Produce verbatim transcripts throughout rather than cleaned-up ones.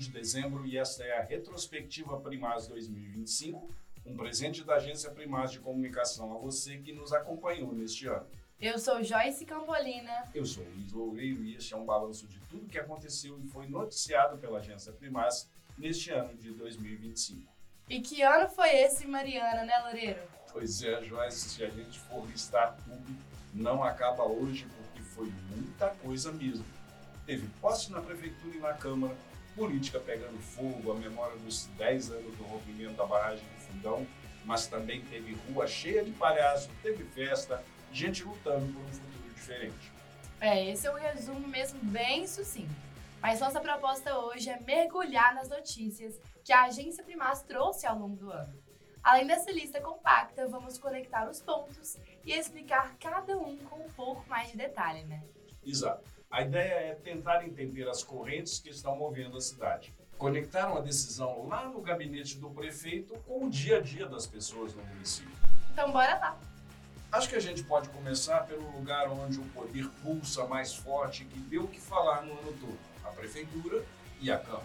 de dezembro e esta é a retrospectiva Primaz dois mil e vinte e cinco, um presente da Agência Primaz de Comunicação a você que nos acompanhou neste ano. Eu sou Joyce Campolina. Eu sou Luiz Loureiro e este é um balanço de tudo que aconteceu e foi noticiado pela Agência Primaz neste ano de dois mil e vinte e cinco. E que ano foi esse, Mariana, né, Loureiro? Pois é, Joyce, se a gente for listar tudo, não acaba hoje porque foi muita coisa mesmo. Teve posse na Prefeitura e na Câmara, política pegando fogo, a memória dos dez anos do rompimento da barragem do Fundão, mas também teve rua cheia de palhaço, teve festa, gente lutando por um futuro diferente. É, esse é um resumo mesmo bem sucinto. Mas nossa proposta hoje é mergulhar nas notícias que a Agência Primaz trouxe ao longo do ano. Além dessa lista compacta, vamos conectar os pontos e explicar cada um com um pouco mais de detalhe, né? Exato. A ideia é tentar entender as correntes que estão movendo a cidade. Conectaram a decisão lá no gabinete do prefeito com o dia a dia das pessoas no município. Então bora lá! Acho que a gente pode começar pelo lugar onde o poder pulsa mais forte e que deu o que falar no ano todo, a Prefeitura e a Câmara.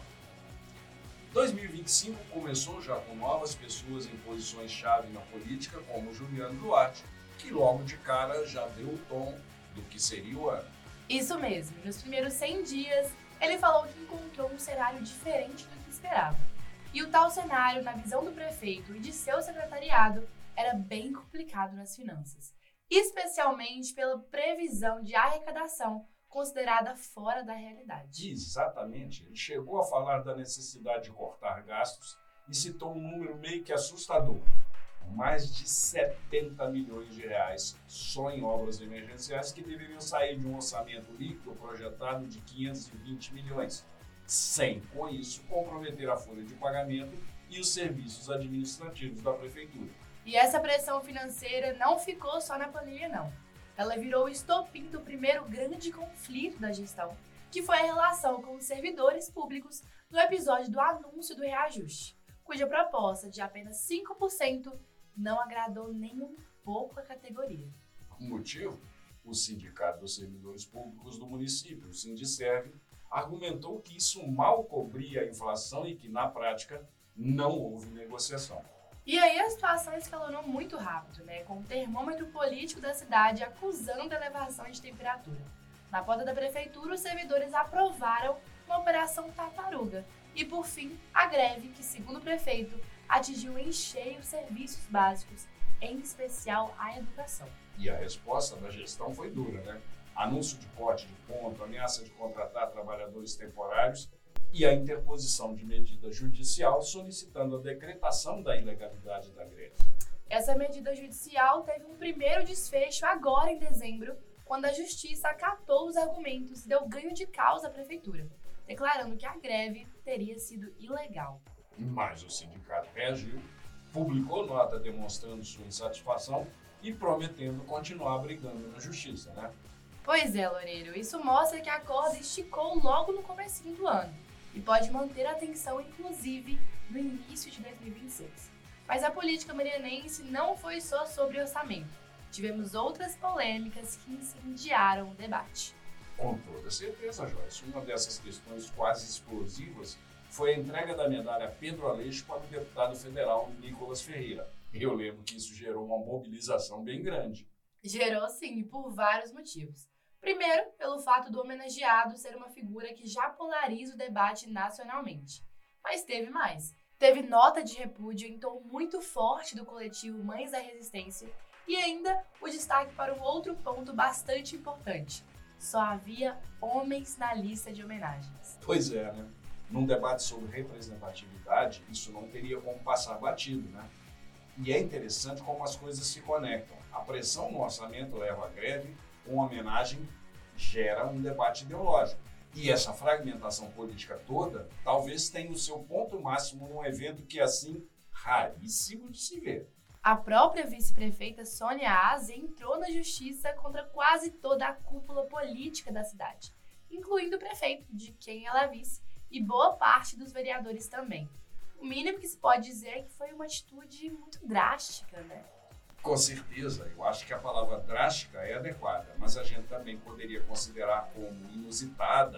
dois mil e vinte e cinco começou já com novas pessoas em posições-chave na política, como Juliano Duarte, que logo de cara já deu o tom do que seria o ano. Isso mesmo, nos primeiros cem dias, ele falou que encontrou um cenário diferente do que esperava. E o tal cenário, na visão do prefeito e de seu secretariado, era bem complicado nas finanças, especialmente pela previsão de arrecadação considerada fora da realidade. Exatamente. Ele chegou a falar da necessidade de cortar gastos e citou um número meio que assustador. Mais de setenta milhões de reais só em obras emergenciais que deveriam sair de um orçamento líquido projetado de quinhentos e vinte milhões, sem, com isso, comprometer a folha de pagamento e os serviços administrativos da Prefeitura. E essa pressão financeira não ficou só na planilha, não. Ela virou o estopim do primeiro grande conflito da gestão, que foi a relação com os servidores públicos no episódio do anúncio do reajuste, cuja proposta de apenas cinco por cento não agradou nem um pouco a categoria. O motivo? O Sindicato dos Servidores Públicos do município, o Sindiserv, argumentou que isso mal cobria a inflação e que, na prática, não houve negociação. E aí a situação escalonou muito rápido, né, com o termômetro político da cidade acusando a elevação de temperatura. Na porta da prefeitura, os servidores aprovaram uma operação tartaruga e, por fim, a greve que, segundo o prefeito, atingiu em cheio os serviços básicos, em especial a educação. E a resposta da gestão foi dura, né? Anúncio de corte de ponto, ameaça de contratar trabalhadores temporários e a interposição de medida judicial solicitando a decretação da ilegalidade da greve. Essa medida judicial teve um primeiro desfecho agora em dezembro, quando a Justiça acatou os argumentos e deu ganho de causa à Prefeitura, declarando que a greve teria sido ilegal. Mas o sindicato reagiu, publicou nota demonstrando sua insatisfação e prometendo continuar brigando na Justiça, né? Pois é, Loureiro, isso mostra que a corda esticou logo no comecinho do ano e pode manter a tensão, inclusive, no início de dois mil e vinte e seis. Mas a política marianense não foi só sobre orçamento. Tivemos outras polêmicas que incendiaram o debate. Com toda certeza, Joyce. Uma dessas questões quase explosivas foi a entrega da medalha Pedro Aleixo para o deputado federal Nicolas Ferreira. Eu lembro que isso gerou uma mobilização bem grande. Gerou sim, e por vários motivos. Primeiro, pelo fato do homenageado ser uma figura que já polariza o debate nacionalmente. Mas teve mais. Teve nota de repúdio em tom muito forte do coletivo Mães da Resistência e ainda o destaque para um outro ponto bastante importante. Só havia homens na lista de homenagens. Pois é, né? Num debate sobre representatividade, isso não teria como passar batido, né? E é interessante como as coisas se conectam. A pressão no orçamento leva à greve, uma homenagem gera um debate ideológico. E essa fragmentação política toda talvez tenha o seu ponto máximo num evento que é, assim, raríssimo de se ver. A própria vice-prefeita Sônia Aze entrou na justiça contra quase toda a cúpula política da cidade, incluindo o prefeito, de quem ela é vice, e boa parte dos vereadores também. O mínimo que se pode dizer é que foi uma atitude muito drástica, né? Com certeza, eu acho que a palavra drástica é adequada, mas a gente também poderia considerar como inusitada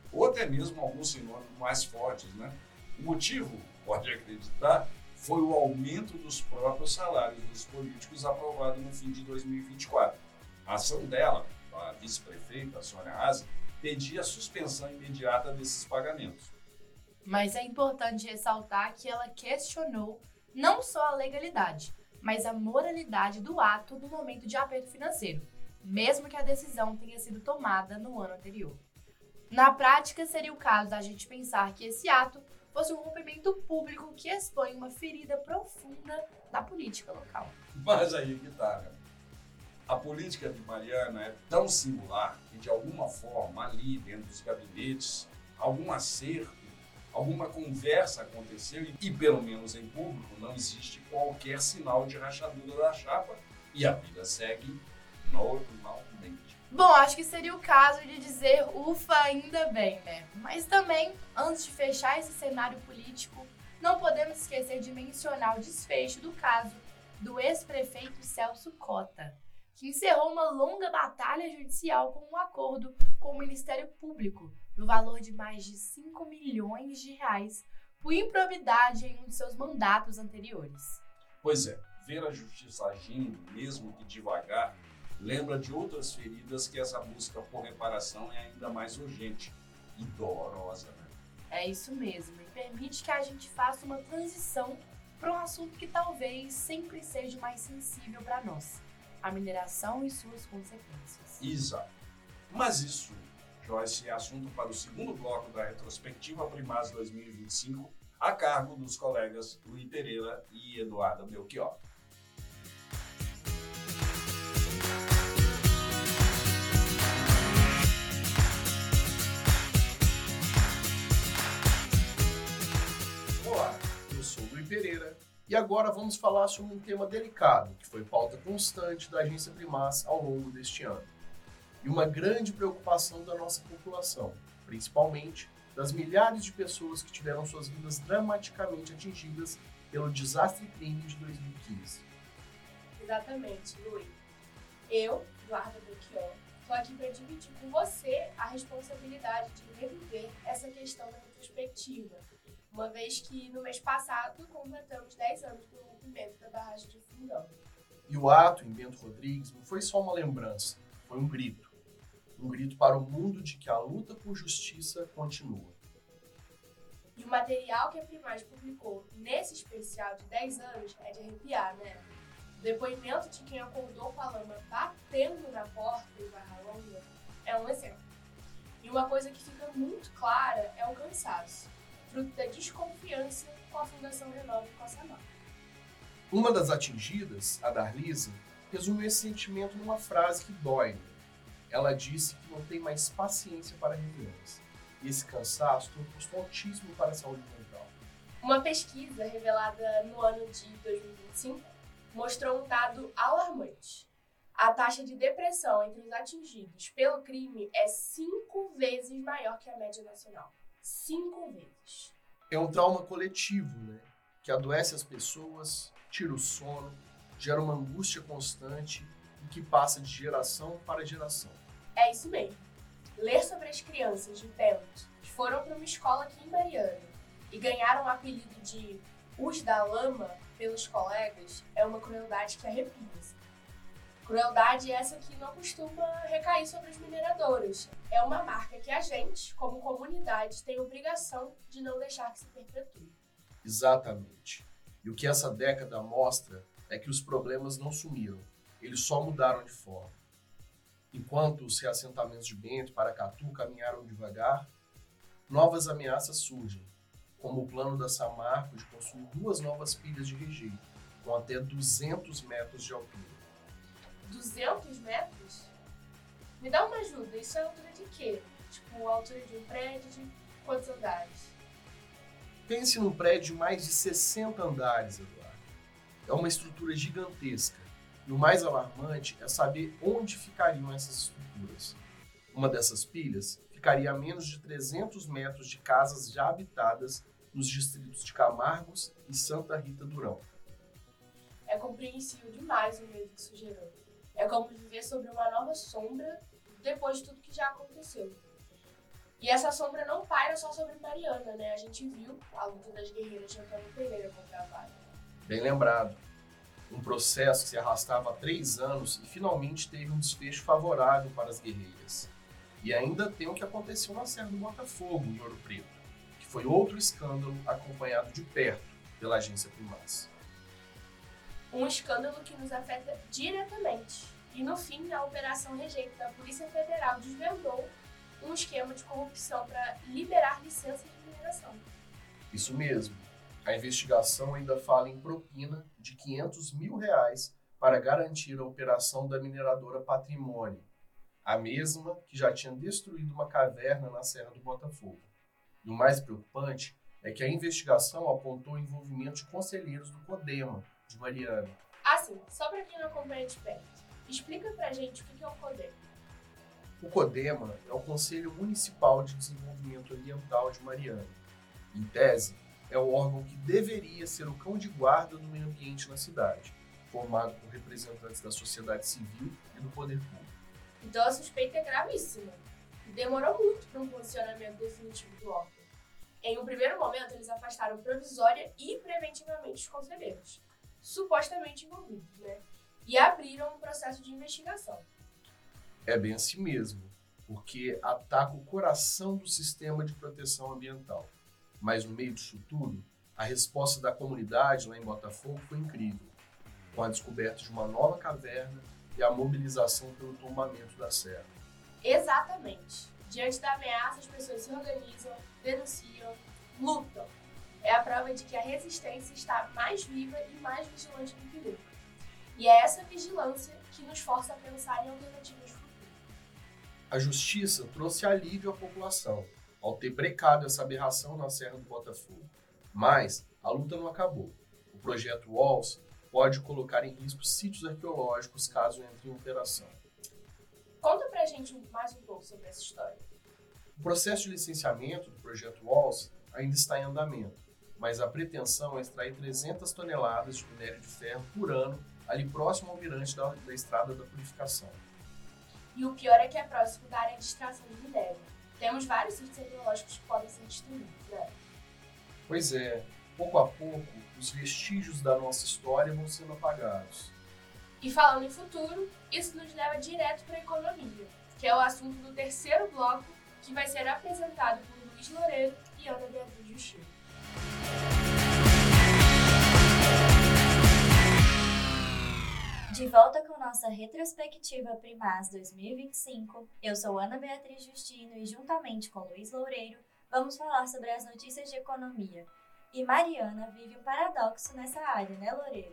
ou até mesmo alguns sinônimos mais fortes, né? O motivo, pode acreditar, foi o aumento dos próprios salários dos políticos aprovado no fim de dois mil e vinte e quatro. A ação dela, a vice-prefeita Sônia Razi, pedia a suspensão imediata desses pagamentos. Mas é importante ressaltar que ela questionou não só a legalidade, mas a moralidade do ato no momento de aperto financeiro, mesmo que a decisão tenha sido tomada no ano anterior. Na prática, seria o caso da gente pensar que esse ato fosse um rompimento público que expõe uma ferida profunda na política local. Mas aí que tá, né? A política de Mariana é tão singular que, de alguma forma, ali dentro dos gabinetes, algum acerto, alguma conversa aconteceu e, e, pelo menos em público, não existe qualquer sinal de rachadura da chapa e a vida segue normalmente. Bom, acho que seria o caso de dizer ufa, ainda bem, né? Mas também, antes de fechar esse cenário político, não podemos esquecer de mencionar o desfecho do caso do ex-prefeito Celso Cota, que encerrou uma longa batalha judicial com um acordo com o Ministério Público no valor de mais de cinco milhões de reais por improbidade em um de seus mandatos anteriores. Pois é, ver a justiça agindo, mesmo que devagar, lembra de outras feridas que essa busca por reparação é ainda mais urgente e dolorosa, né? É isso mesmo, e permite que a gente faça uma transição para um assunto que talvez sempre seja mais sensível para nós: a mineração e suas consequências. Exato. Mas isso, Joyce, é assunto para o segundo bloco da retrospectiva Primaz dois mil e vinte e cinco, a cargo dos colegas Luiz Pereira e Eduardo Melchior. Olá, eu sou o Luiz Pereira e agora vamos falar sobre um tema delicado que foi pauta constante da Agência Primaz ao longo deste ano. E uma grande preocupação da nossa população, principalmente das milhares de pessoas que tiveram suas vidas dramaticamente atingidas pelo desastre crime de dois mil e quinze. Exatamente, Luiz. Eu, Eduardo Belchior, estou aqui para dividir com você a responsabilidade de reviver essa questão da retrospectiva, uma vez que no mês passado completamos dez anos do rompimento da barragem de Fundão. E o ato em Bento Rodrigues não foi só uma lembrança, foi um grito. Um grito para o mundo de que a luta por justiça continua. E o material que a Primaz publicou nesse especial de dez anos é de arrepiar, né? O depoimento de quem acordou com a lama batendo na porta em Barra Longa é um exemplo. E uma coisa que fica muito clara é o cansaço, fruto da desconfiança com a Fundação Renove Cossamar. Uma das atingidas, a Darlise, resumiu esse sentimento numa frase que dói. Ela disse que não tem mais paciência para reuniões. E esse cansaço tem um custo altíssimo para a saúde mental. Uma pesquisa revelada no ano de dois mil e vinte e cinco mostrou um dado alarmante. A taxa de depressão entre os atingidos pelo crime é cinco vezes maior que a média nacional. Cinco vezes. É um trauma coletivo, né? Que adoece as pessoas, tira o sono, gera uma angústia constante e que passa de geração para geração. É isso mesmo. Ler sobre as crianças de Bento que foram para uma escola aqui em Mariana e ganharam o apelido de Os da Lama pelos colegas é uma crueldade que arrepia. Crueldade essa que não costuma recair sobre as mineradoras. É uma marca que a gente, como comunidade, tem obrigação de não deixar que se perpetue. Exatamente. E o que essa década mostra é que os problemas não sumiram, eles só mudaram de forma. Enquanto os reassentamentos de Bento e Paracatu caminharam devagar, novas ameaças surgem, como o plano da Samarco de construir duas novas pilhas de rejeito, com até duzentos metros de altura. duzentos metros? Me dá uma ajuda, isso é a altura de quê? Tipo, a altura de um prédio de quantos andares? Pense num prédio de mais de sessenta andares, Eduardo. É uma estrutura gigantesca. E o mais alarmante é saber onde ficariam essas estruturas. Uma dessas pilhas ficaria a menos de trezentos metros de casas já habitadas nos distritos de Camargos e Santa Rita Durão. É compreensível demais o medo que isso gerou. É como viver sobre uma nova sombra depois de tudo que já aconteceu. E essa sombra não paira só sobre Mariana, né? A gente viu a luta das guerreiras de Antônio Pereira contra a Vale. Bem lembrado. Um processo que se arrastava há três anos e finalmente teve um desfecho favorável para as guerreiras. E ainda tem o que aconteceu na Serra do Botafogo, em Ouro Preto, que foi outro escândalo acompanhado de perto pela agência Primaz. Um escândalo que nos afeta diretamente. E no fim, a Operação Rejeito da Polícia Federal desvendou um esquema de corrupção para liberar licenças de mineração. Isso mesmo. A investigação ainda fala em propina de quinhentos mil reais para garantir a operação da mineradora Patrimônio, a mesma que já tinha destruído uma caverna na Serra do Botafogo. E o mais preocupante é que a investigação apontou o envolvimento de conselheiros do CODEMA, de Mariana. Assim, só para quem não acompanha de perto, explica pra gente o que é o CODEMA. O CODEMA é o Conselho Municipal de Desenvolvimento Ambiental de Mariana. Em tese, é o órgão que deveria ser o cão de guarda do meio ambiente na cidade, formado por representantes da sociedade civil e do poder público. Então a suspeita é gravíssima. E demorou muito para um posicionamento definitivo do órgão. Em um primeiro momento, eles afastaram provisória e preventivamente os conselheiros, supostamente envolvidos, né? E abriram um processo de investigação. É bem assim mesmo, porque ataca o coração do sistema de proteção ambiental. Mas no meio disso tudo, a resposta da comunidade lá em Botafogo foi incrível, com a descoberta de uma nova caverna e a mobilização pelo tombamento da serra. Exatamente. Diante da ameaça, as pessoas se organizam, denunciam, lutam. É a prova de que a resistência está mais viva e mais vigilante do que nunca. E é essa vigilância que nos força a pensar em alternativas futuras. A justiça trouxe alívio à população, ao ter brecado essa aberração na Serra do Botafogo. Mas a luta não acabou. O projeto Walls pode colocar em risco sítios arqueológicos caso entre em operação. Conta pra gente mais um pouco sobre essa história. O processo de licenciamento do projeto Walls ainda está em andamento, mas a pretensão é extrair trezentas toneladas de minério de ferro por ano ali próximo ao mirante da, da Estrada da Purificação. E o pior é que é próximo da área de extração de minério. Temos vários sítios arqueológicos que podem ser destruídos, né? Pois é, pouco a pouco, os vestígios da nossa história vão sendo apagados. E falando em futuro, isso nos leva direto para a economia, que é o assunto do terceiro bloco, que vai ser apresentado por Luiz Loureiro e Ana Beatriz Justino. De volta com nossa retrospectiva Primaz dois mil e vinte e cinco, eu sou Ana Beatriz Justino e juntamente com Luiz Loureiro vamos falar sobre as notícias de economia. E Mariana vive um paradoxo nessa área, né, Loureiro?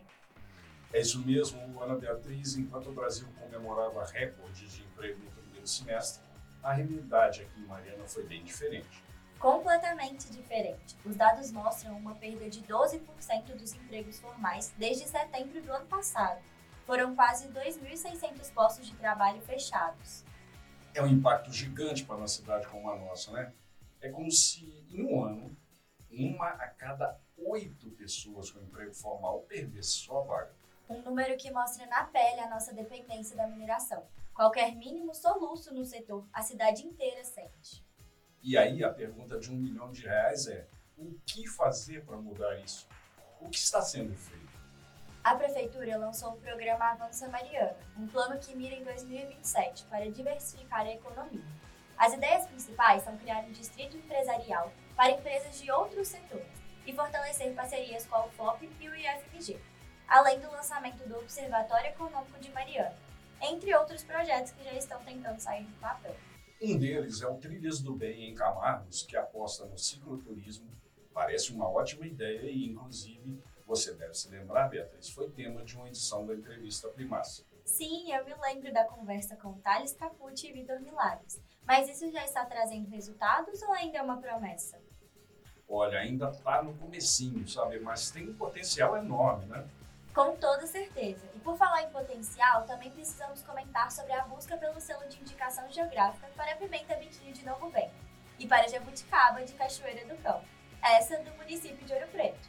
É isso mesmo, Ana Beatriz. Enquanto o Brasil comemorava recorde de emprego no primeiro semestre, a realidade aqui em Mariana foi bem diferente. Completamente diferente. Os dados mostram uma perda de doze por cento dos empregos formais desde setembro do ano passado. Foram quase dois mil e seiscentos postos de trabalho fechados. É um impacto gigante para uma cidade como a nossa, né? É como se, em um ano, uma a cada oito pessoas com emprego formal perdesse sua vaga. Um número que mostra na pele a nossa dependência da mineração. Qualquer mínimo soluço no setor, a cidade inteira sente. E aí a pergunta de um milhão de reais é: o que fazer para mudar isso? O que está sendo feito? A Prefeitura lançou o programa Avança Mariana, um plano que mira em dois mil e vinte e sete para diversificar a economia. As ideias principais são criar um distrito empresarial para empresas de outros setores e fortalecer parcerias com a U F O P e o I F M G, além do lançamento do Observatório Econômico de Mariana, entre outros projetos que já estão tentando sair do papel. Um deles é o Trilhas do Bem em Camargos, que aposta no cicloturismo. Parece uma ótima ideia e, inclusive, você deve se lembrar, Beatriz, foi tema de uma edição da entrevista Primaz. Sim, eu me lembro da conversa com Thales Capucci e Vitor Milagres. Mas isso já está trazendo resultados ou ainda é uma promessa? Olha, ainda está no comecinho, sabe? Mas tem um potencial enorme, né? Com toda certeza. E por falar em potencial, também precisamos comentar sobre a busca pelo selo de indicação geográfica para a pimenta biquinho de Novo Vento e para a jabuticaba de Cachoeira do Cão, essa do município de Ouro Preto.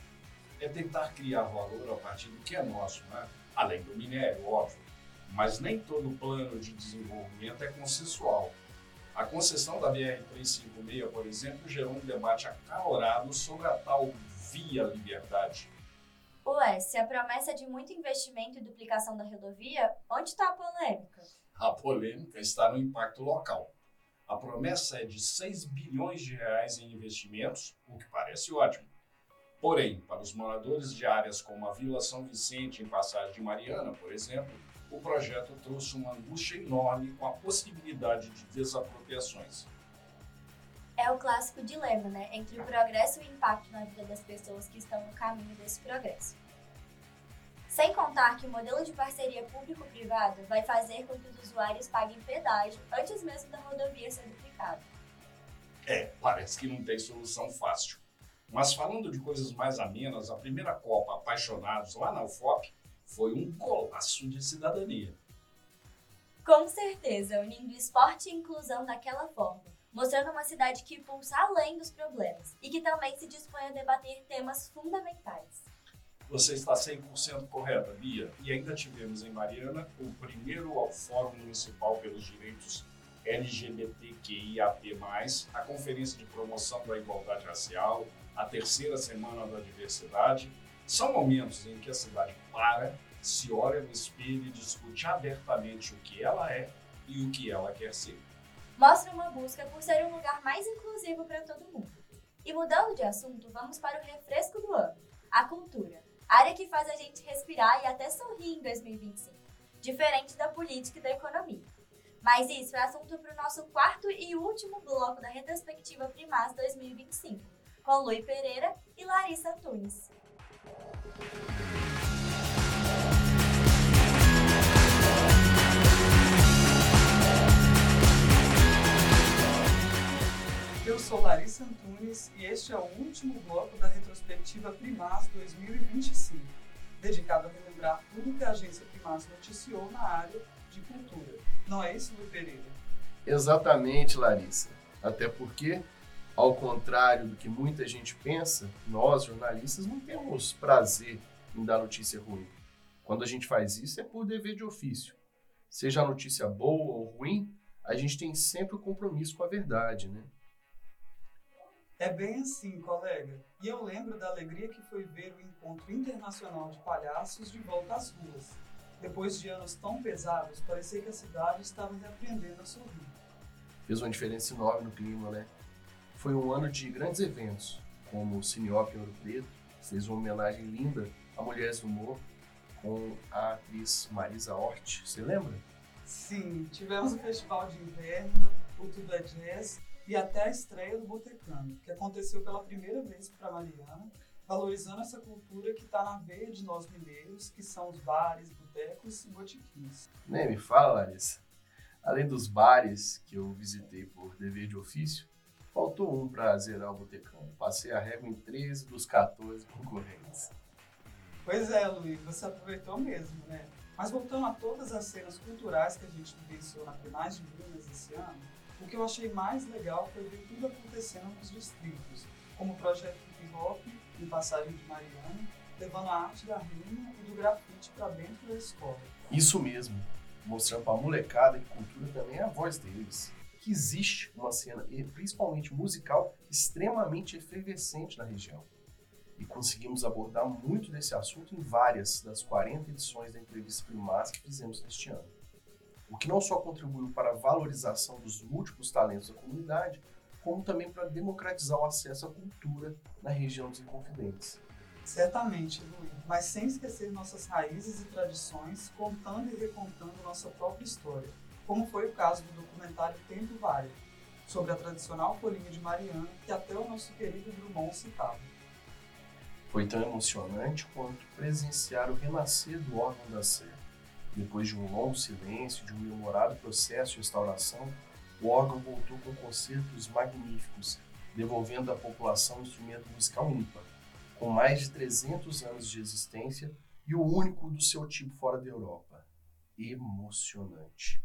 É tentar criar valor a partir do que é nosso, né? Além do minério, óbvio. Mas nem todo plano de desenvolvimento é consensual. A concessão da B R trezentos e cinquenta e seis, por exemplo, gerou um debate acalorado sobre a tal Via Liberdade. Ué, se a promessa é de muito investimento e duplicação da rodovia, onde está a polêmica? A polêmica está no impacto local. A promessa é de seis bilhões de reais em investimentos, o que parece ótimo. Porém, para os moradores de áreas como a Vila São Vicente, em Passagem de Mariana, por exemplo, o projeto trouxe uma angústia enorme com a possibilidade de desapropriações. É o clássico dilema, né? Entre o progresso e o impacto na vida das pessoas que estão no caminho desse progresso. Sem contar que o modelo de parceria público-privada vai fazer com que os usuários paguem pedágio antes mesmo da rodovia ser duplicada. É, parece que não tem solução fácil. Mas falando de coisas mais amenas, a primeira Copa Apaixonados lá na U F O P foi um golaço de cidadania. Com certeza, unindo esporte e inclusão daquela forma, mostrando uma cidade que pulsa além dos problemas e que também se dispõe a debater temas fundamentais. Você está cem por cento correta, Bia. E ainda tivemos em Mariana o primeiro Fórum Municipal pelos Direitos L G B T Q I A P mais, a Conferência de Promoção da Igualdade Racial, a terceira Semana da Diversidade. São momentos em que a cidade para, se olha no espelho e discute abertamente o que ela é e o que ela quer ser. Mostra uma busca por ser um lugar mais inclusivo para todo mundo. E mudando de assunto, vamos para o refresco do ano, a cultura. Área que faz a gente respirar e até sorrir em dois mil e vinte e cinco, diferente da política e da economia. Mas isso é assunto para o nosso quarto e último bloco da retrospectiva Primas dois mil e vinte e cinco, com Luí Pereira e Larissa Antunes. Eu sou Larissa Antunes e este é o último bloco da retrospectiva Primas dois mil e vinte e cinco, dedicado a relembrar tudo que a agência Primas noticiou na área de cultura. Não é isso, Luí Pereira? Exatamente, Larissa. Até porque, ao contrário do que muita gente pensa, nós, jornalistas, não temos prazer em dar notícia ruim. Quando a gente faz isso é por dever de ofício. Seja a notícia boa ou ruim, a gente tem sempre o compromisso com a verdade, né? É bem assim, colega. E eu lembro da alegria que foi ver o Encontro Internacional de Palhaços de volta às ruas. Depois de anos tão pesados, parecia que a cidade estava reaprendendo a sorrir. Fez uma diferença enorme no clima, né? Foi um ano de grandes eventos, como o Cineop em Ouro Preto, fez uma homenagem linda a Mulheres do Humor com a atriz Marisa Hort. Você lembra? Sim, tivemos o Festival de Inverno, o Tudo é Jazz e até a estreia do Botecano, que aconteceu pela primeira vez para Mariana, valorizando essa cultura que está na veia de nós mineiros, que são os bares, botecos e botiquins. Nem me fala, Larissa. Além dos bares que eu visitei por dever de ofício, faltou um para zerar o Botecano. Passei a régua em treze dos quatorze concorrentes. Pois é, Luiz, você aproveitou mesmo, né? Mas voltando a todas as cenas culturais que a gente vivenciou na Primas de Minas esse ano, o que eu achei mais legal foi ver tudo acontecendo nos distritos, como o projeto Hip Hop em Passagem de Mariana, levando a arte da rima e do grafite para dentro da escola. Isso mesmo, mostrando para a molecada que cultura também é a voz deles. Que existe uma cena, principalmente musical, extremamente efervescente na região. E conseguimos abordar muito desse assunto em várias das quarenta edições da Entrevista Primas que fizemos neste ano. O que não só contribuiu para a valorização dos múltiplos talentos da comunidade, como também para democratizar o acesso à cultura na região dos Inconfidentes. Certamente, Luiz, mas sem esquecer nossas raízes e tradições, contando e recontando nossa própria história, como foi o caso do documentário Tempo Vário, sobre a tradicional folia de Mariana, que até o nosso querido Drummond citava. Foi tão emocionante quanto presenciar o renascer do órgão da Sé. Depois de um longo silêncio, de um demorado processo de restauração, o órgão voltou com concertos magníficos, devolvendo à população um instrumento musical ímpar, com mais de trezentos anos de existência e o único do seu tipo fora da Europa. Emocionante.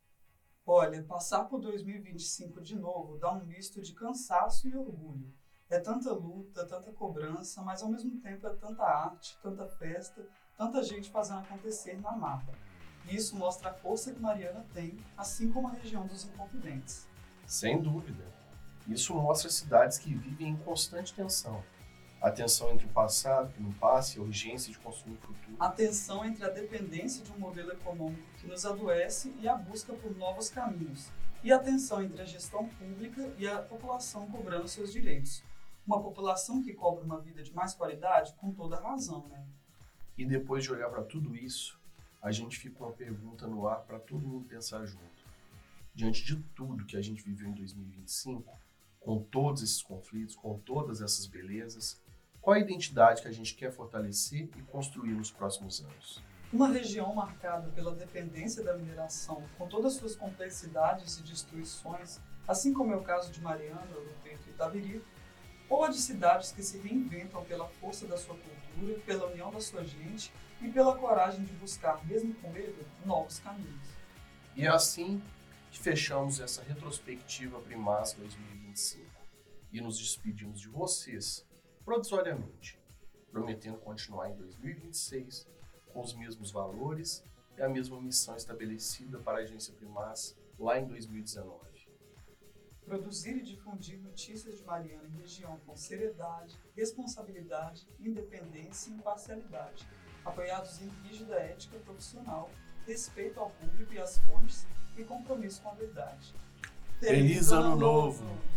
Olha, passar por dois mil e vinte e cinco de novo dá um misto de cansaço e orgulho. É tanta luta, tanta cobrança, mas ao mesmo tempo é tanta arte, tanta festa, tanta gente fazendo acontecer na marra. E isso mostra a força que Mariana tem, assim como a região dos Inconfidentes. Sem dúvida. Isso mostra cidades que vivem em constante tensão. A tensão entre o passado, que não passa, e a urgência de construir o futuro. A tensão entre a dependência de um modelo econômico que nos adoece e a busca por novos caminhos. E a tensão entre a gestão pública e a população cobrando seus direitos. Uma população que cobra uma vida de mais qualidade, com toda razão, né? E depois de olhar para tudo isso, a gente fica com uma pergunta no ar para todo mundo pensar junto. Diante de tudo que a gente viveu em dois mil e vinte e cinco, com todos esses conflitos, com todas essas belezas, qual a identidade que a gente quer fortalecer e construir nos próximos anos? Uma região marcada pela dependência da mineração, com todas as suas complexidades e destruições, assim como é o caso de Mariana, Ouro Preto e Itabiri, ou a de cidades que se reinventam pela força da sua cultura, pela união da sua gente e pela coragem de buscar, mesmo com medo, novos caminhos. E é assim que fechamos essa retrospectiva Primas dois mil e vinte e cinco e nos despedimos de vocês, provisoriamente, prometendo continuar em dois mil e vinte e seis com os mesmos valores e a mesma missão estabelecida para a Agência Primas lá em dois mil e dezenove. Produzir e difundir notícias de Mariana e região com seriedade, responsabilidade, independência e imparcialidade, apoiados em rígida ética profissional, respeito ao público e às fontes e compromisso com a verdade. Feliz Ano Novo!